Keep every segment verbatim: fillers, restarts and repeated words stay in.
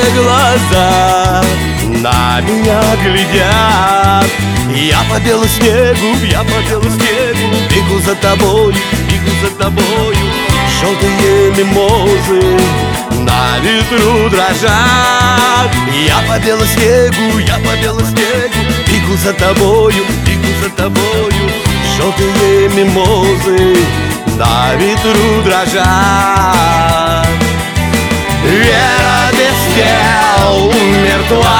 глаза на меня глядят. Я по белу снегу, я по белу снегу бегу за тобою, бегу за тобою. Желтые мимозы на ветру дрожат. Я по белу снегу, я по белу снегу бегу за тобою, бегу за тобою. Желтые мимозы на ветру дрожат. Вера без тел мертва.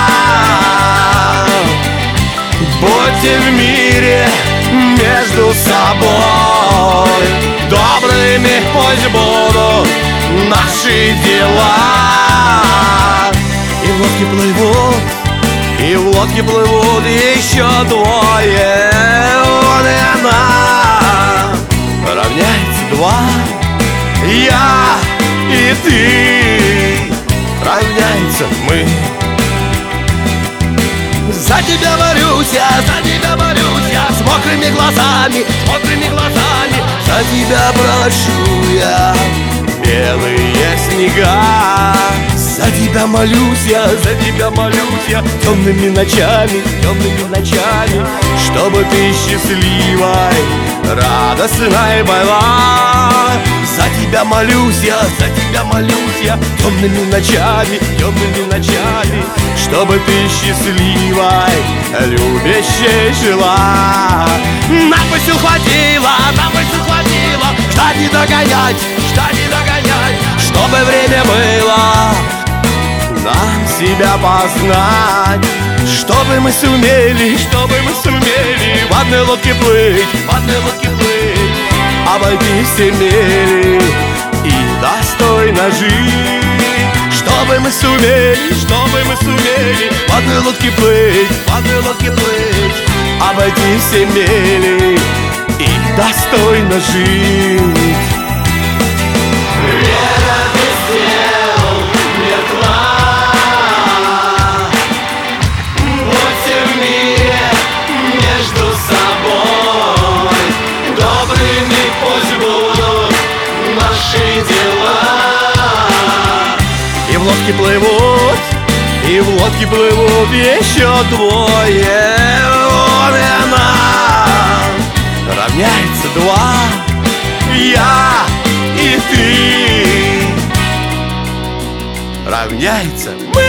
Будьте в мире между собой добрыми, пусть будут наши дела. И в лодке плывут, и в лодке плывут еще двое. Он и она, равняется два. Я и ты, равняется мы. За тебя борюсь я, за тебя борюсь я, с мокрыми глазами, с мокрыми глазами. За тебя прошу я белые снега. За тебя молюсь я, за тебя молюсь я темными ночами, темными ночами, чтобы ты счастливой, радостной была. За тебя молюсь я, за тебя молюсь я темными ночами, темными ночами, чтобы ты счастливой, любящей жила. Нам бы сил хватило, нам бы сил хватило ждать не догонять, ждать не догонять, чтобы время было нам себя познать. Чтобы мы сумели, чтобы мы сумели в одной лодке плыть, в одной лодке плыть, обойти все мели и достойно жить. Чтобы мы сумели, чтобы мы сумели в одной лодке плыть, в одной лодке плыть, обойти все мели и достойно жить. Вера без тел мертва. Будьте в мире между собой добрыми, пусть будут наши дела. И в лодке плывут, и в лодке плывут еще двое. Он и она, равняется два. Я и ты, равняется мы.